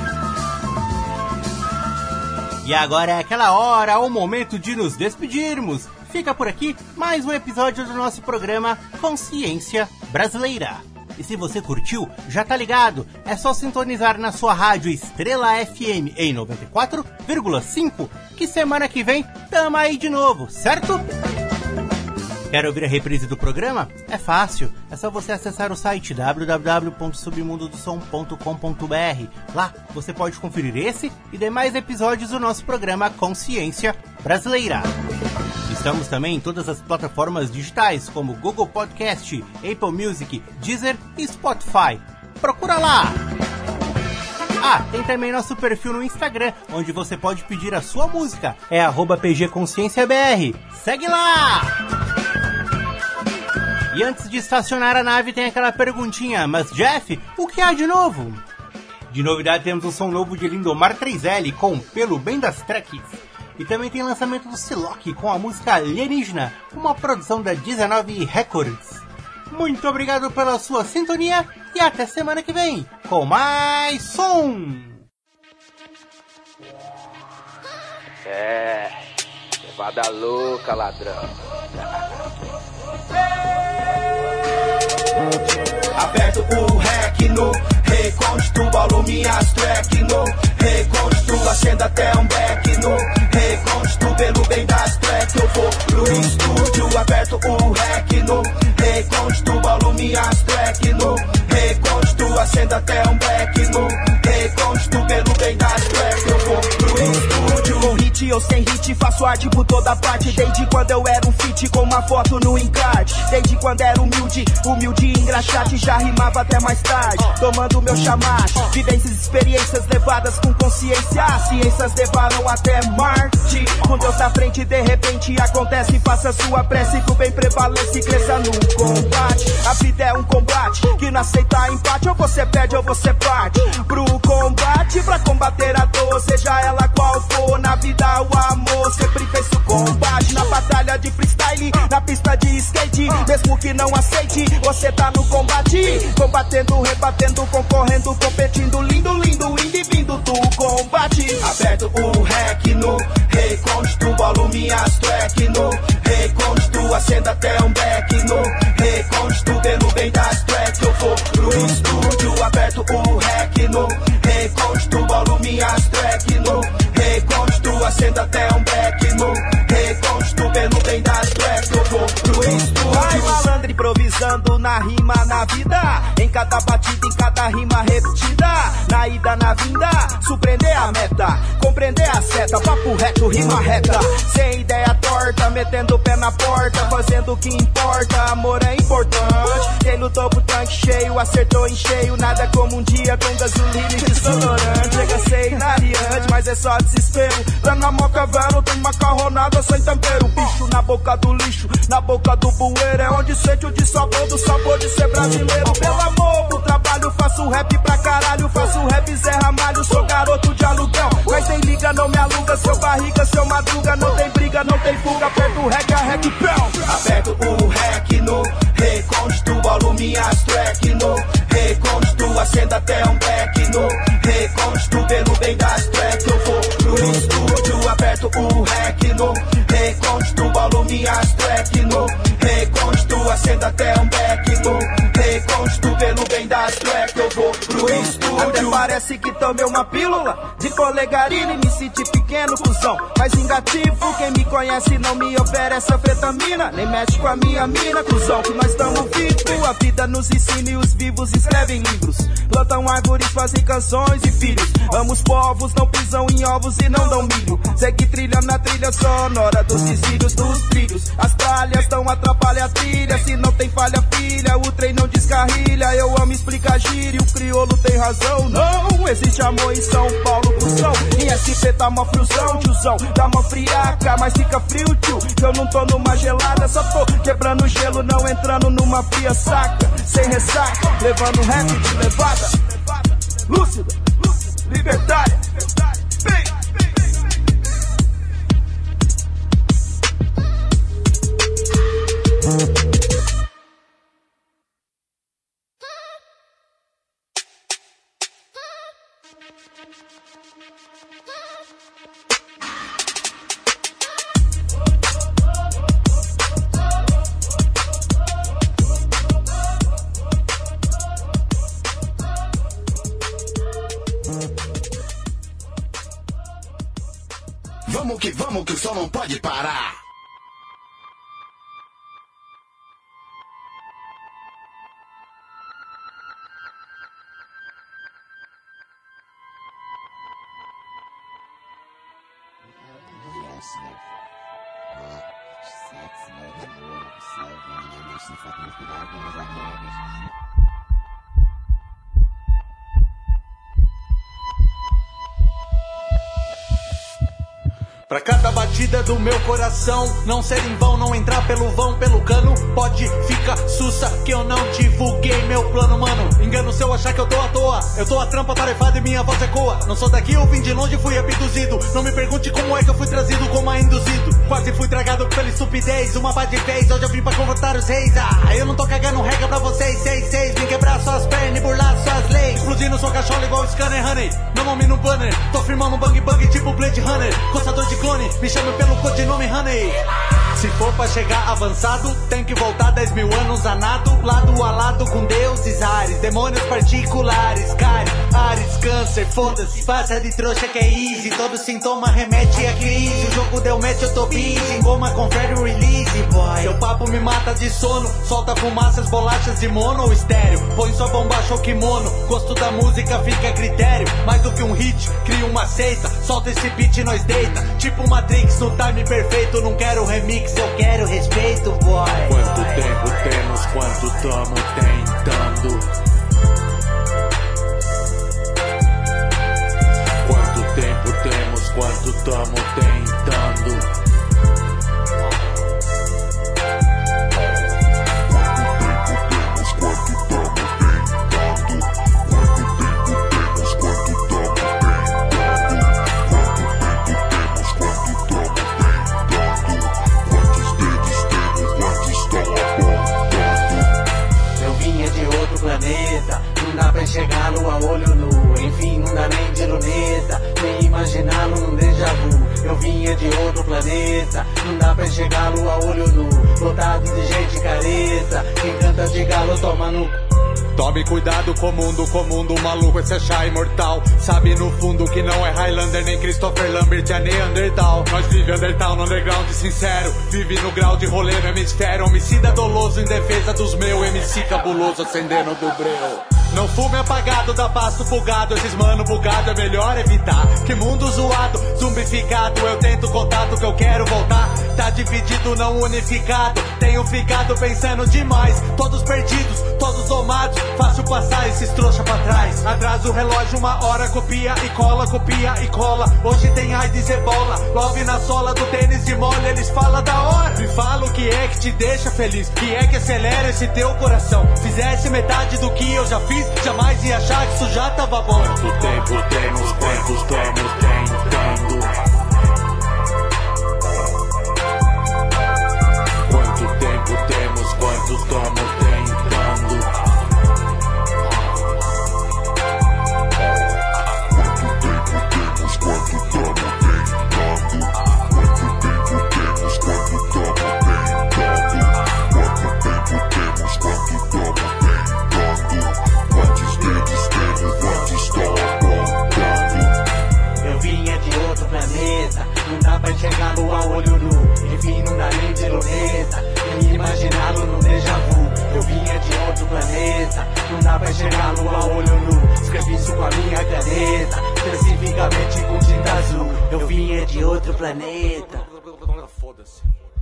E agora é aquela hora, o momento de nos despedirmos. Fica por aqui mais um episódio do nosso programa Consciência Brasileira. E se você curtiu, já tá ligado, é só sintonizar na sua rádio Estrela F M em noventa e quatro vírgula cinco, que semana que vem tamo aí de novo, certo? Quer ouvir a reprise do programa? É fácil, é só você acessar o site w w w ponto submundo do som ponto com ponto b r. Lá você pode conferir esse e demais episódios do nosso programa Consciência Brasileira. Estamos também em todas as plataformas digitais, como Google Podcast, Apple Music, Deezer e Spotify. Procura lá! Ah, tem também nosso perfil no Instagram, onde você pode pedir a sua música. É arroba P G Consciência B R. Segue lá! E antes de estacionar a nave tem aquela perguntinha, mas Jeff, o que há de novo? De novidade temos um som novo de Lindomar três L com Pelo Bem das Tracks. E também tem lançamento do Silock com a música Alienígena, uma produção da dezenove Records. Muito obrigado pela sua sintonia e até semana que vem com mais som! É, levada louca, ladrão. Aperto o rec no reconstruo, volume as track no reconstruo, acendo até um back no reconstruo, pelo bem das track eu vou pro estúdio. Aperto o rec no reconstruo, volume abstract no reconstruo, acendo até um black no reconstruo, pelo bem das tracks eu vou pro estúdio. Com hit ou sem hit, faço arte por toda parte. Desde quando eu era um feat com uma foto no encarte. Desde quando era humilde, humilde e engraxate. Já rimava até mais tarde, tomando meu chamate. Vivências, experiências levadas com consciência. Ciências levaram até Marte. Com Deus na frente, de repente acontece. Faça sua prece que o bem prevalece e cresça no combate. A vida é um combate que não aceita empate. Ou você perde ou você parte pro combate. Pra combater a dor, seja ela qual for. Na vida o amor sempre fez o combate. Na batalha de freestyle, na pista de skate. Mesmo que não aceite, você tá no combate. Combatendo, rebatendo, concorrendo, competindo. Lindo, lindo, indo e vindo do combate. Aperto o rec no reconstruo, volume abstract no reconstruo, acendo até um back no reconstruo, pelo bem das tracks eu vou pro estúdio. Aperto o rec no reconstruo, volume abstract no reconstruo, acendo até um back no reconstruo, pelo bem das tracks eu vou pro estúdio. Vai malandro improvisando na rima, na vida, em cada batida, em cada rima repetida. Na ida, na vinda, surpreender a meta, compreender a seta, papo reto, rima reta. Sem ideia torta, metendo o pé na porta, fazendo o que importa, amor é importante. Quem lutou pro tanque cheio, acertou em cheio. Nada como um dia com gasolina e desodorante. Chega a ser hilariante, mas é só desespero. Lá na moca velho tem macarronada sem tempero. Bicho na boca do lixo, na boca do bueiro. É onde sente o dissabor do sabor de ser brasileiro. Pelo amor pro trabalho, faço rap pra caralho. Faço rap Zé Ramalho, sou garoto de aluguel. Mas nem liga, não me aluga, seu barriga, seu madruga. Não tem briga, não tem fuga, aperto o rec, a rec, pão. Aperto o rec no reconstruo, volume abstract no reconstruo, acendo até um back no reconstruo, pelo bem das tracks eu vou pro estúdio. Aperto o rec no reconstruo, volume abstract no reconstruo, acendo até um back no reconstruo, pelo bem das tracks eu vou pro estúdio. Até parece que tomei uma pílula de colegarina e me senti pequeno, cuzão, mas vingativo. Quem me conhece não me oferece anfetamina, nem mexe com a minha mina, cuzão, que nós estamos vivos. A vida nos ensina e os vivos escrevem livros. Plantam árvores, fazem canções e filhos. Amo os povos, não pisam em ovos e não dão milho. Segue trilha na trilha sonora dos desígnios dos trilhos. As tralhas não atrapalham a trilha. Se não tem falha, filha, o trem não descarrilha. Eu amo explicar gíria, o crioulo tem razão. Não existe amor em São Paulo, cuzão. Em S P tá mó friozão, tiozão. Tá mó friaca, mas fica frio, tio. Que eu não tô numa gelada, só tô quebrando gelo, não entrando numa fria saca. Sem ressaca, levando rap de levada. Lúcida, libertária. Vamos que vamos, que o som não pode parar. Pra cada batida do meu coração não ser em vão, não entrar pelo vão, pelo cano. Pode ficar sussa que eu não divulguei meu plano, mano. Engano se eu achar que eu tô à toa. Eu tô a trampa tarefada e minha voz ecoa. Não sou daqui, eu vim de longe, fui abduzido. Não me pergunte como é que eu fui trazido, como é induzido. Quase fui tragado pela estupidez, uma paz de vez. Hoje eu vim pra confrontar os reis. Ah, eu não tô cagando regra pra vocês, seis, seis. Vim quebrar suas pernas e burlar suas leis. explodindo sua cachola igual Scanner Honey. Meu nome no banner, tô firmando bang bang tipo Blade Runner. Coçador de clone, me chame pelo codinome Honey. Se for pra chegar avançado, tem que voltar dez mil anos a nado, lado a lado com deuses, ares, demônios particulares, cárie, ares, câncer, foda-se, passa de trouxa que é easy, todo sintoma remete a crise, o jogo deu match, eu tô busy, goma confere o release, boy. Seu papo me mata de sono, solta fumaças, bolachas de mono ou estéreo, põe sua bomba, show kimono, gosto da música fica a critério, mais do que um hit, cria uma seita, solta esse beat e nós deita, tipo Matrix no time perfeito, não quero remix, eu quero respeito, boy. Quanto tempo temos, quanto tamo tentando. Quanto tempo temos, quanto tamo tentando. Não dá pra enxergá-lo a olho nu. Enfim, não dá nem de luneta, nem imaginá-lo num déjà vu. Eu vinha de outro planeta, não dá pra enxergá-lo a olho nu. Lotado de gente careta, quem canta de galo toma no... Tome cuidado com o mundo, com o mundo maluco, esse é chá imortal. Sabe no fundo que não é Highlander, nem Christopher Lambert, é Neandertal. Nós vive Undertown no underground sincero, vive no grau de rolê no hemisfério. Homicida doloso em defesa dos meus, M C cabuloso acendendo do breu. Não fume apagado, dá passo bugado, esses mano bugado é melhor evitar. Que mundo zoado, zumbificado, eu tento contato que eu quero voltar. Tá dividido, não unificado, tenho ficado pensando demais. Todos perdidos, todos domados, fácil passar esses trouxa pra trás. Atrasa o relógio uma hora, copia e cola, copia e cola. Hoje tem AIDS e ebola, love na sola do tênis de mole, eles falam da hora. Me fala o que é que te deixa feliz, que é que acelera esse teu coração. Fizesse metade do que eu já fiz, jamais ia achar que isso já tava bom. Quanto tempo temos, quantos estamos tentando. Quanto tempo temos, quantos estamos tentando. Quanto tempo temos, quanto estamos tentando. Quanto tempo temos, quanto estamos tentando. Quanto tempo temos, quanto estamos tentando. Quantos dedos temos, quantos estão apontando. Eu vinha de outro planeta, não dá pra enxergá-lo a olho nu. Enfim, não dá nem de luneta, nem imaginá-lo num déjà vu. Eu vinha de outro planeta, não dá pra enxergá-lo a olho nu. Escrevi isso com a minha caneta, especificamente com tinta azul. Eu vinha de outro planeta. Foda-se.